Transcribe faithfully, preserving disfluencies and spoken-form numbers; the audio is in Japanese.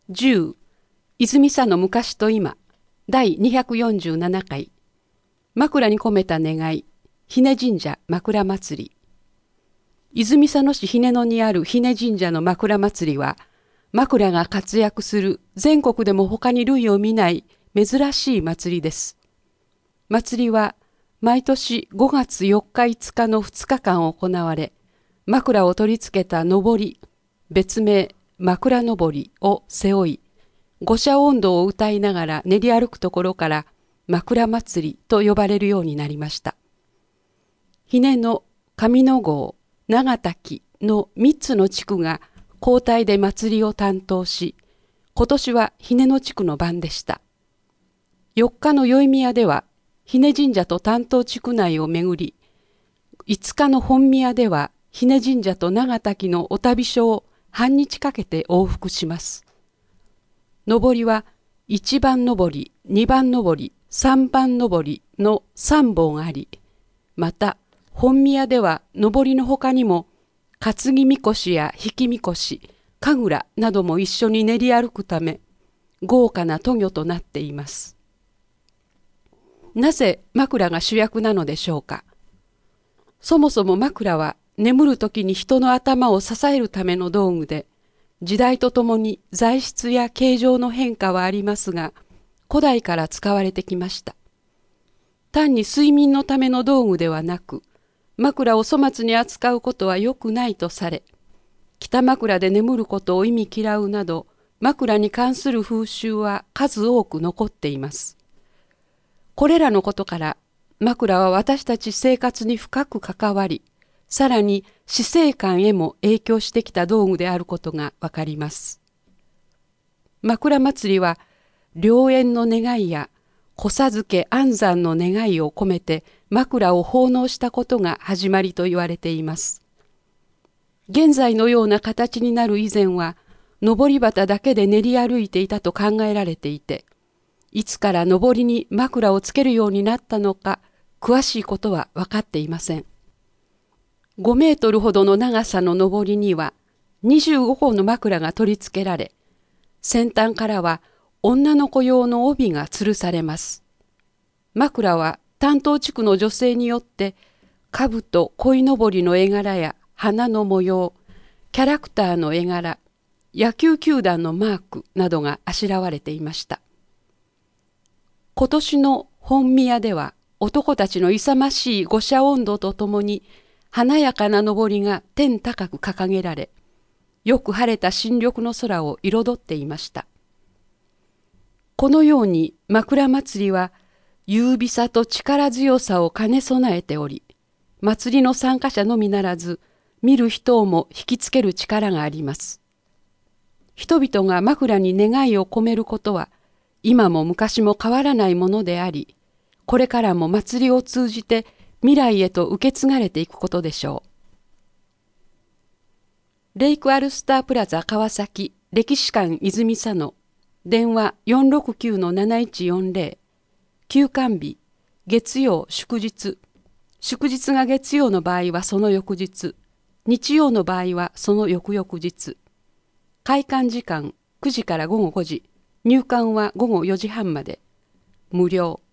じゅう泉佐の昔と今だいにひゃくよんじゅうななかい枕に込めた願い日根神社枕祭り。泉佐野市日根野にある日根神社の枕祭りは、枕が活躍する全国でも他に類を見ない珍しい祭りです。祭りは毎年ごがつよっかいつかのふつかかん行われ、枕を取り付けたのり、別名枕のぼりを背負い、五社音頭を歌いながら練り歩くところから枕祭りと呼ばれるようになりました。日根の上野郷、長滝のみっつの地区が交代で祭りを担当し、今年は日根野地区の番でした。よっかの宵宮では日根神社と担当地区内を巡り、いつかの本宮では日根神社と長滝のお旅所を半日かけて往復します。上りはいちばん上り、にばん上り、さんばん上りのさんぼんあり、また本宮では上りのほかにも担ぎみこしや引きみこし、神楽なども一緒に練り歩くため豪華な渡御となっています。なぜ枕が主役なのでしょうか。そもそも枕は眠るときに人の頭を支えるための道具で、時代とともに材質や形状の変化はありますが、古代から使われてきました。単に睡眠のための道具ではなく、枕を粗末に扱うことは良くないとされ、北枕で眠ることを意味嫌うなど、枕に関する風習は数多く残っています。これらのことから、枕は私たち生活に深く関わり、さらに死生観へも影響してきた道具であることがわかります。枕祭りは、良縁の願いや子授け安産の願いを込めて枕を奉納したことが始まりと言われています。現在のような形になる以前は、登り旗だけで練り歩いていたと考えられていて、いつから登りに枕をつけるようになったのか、詳しいことは分かっていません。ごメートルほどの長さの登りには、にじゅうごほんの枕が取り付けられ、先端からは女の子用の帯が吊るされます。枕は担当地区の女性によって、兜、鯉のぼりの絵柄や花の模様、キャラクターの絵柄、野球球団のマークなどがあしらわれていました。今年の本宮では、男たちの勇ましい五社音頭とともに、華やかな上りが天高く掲げられ、よく晴れた新緑の空を彩っていました。このように枕祭りは優美さと力強さを兼ね備えており、祭りの参加者のみならず、見る人をも引きつける力があります。人々が枕に願いを込めることは、今も昔も変わらないものであり、これからも祭りを通じて未来へと受け継がれていくことでしょう。レイクアルスタープラザ川崎歴史館泉佐野電話 よんろくきゅうのなないちよんぜろ 休館日月曜祝日祝日が月曜の場合はその翌日、日曜の場合はその翌々日。開館時間くじからごごごじ、入館はごごよじはんまで。無料。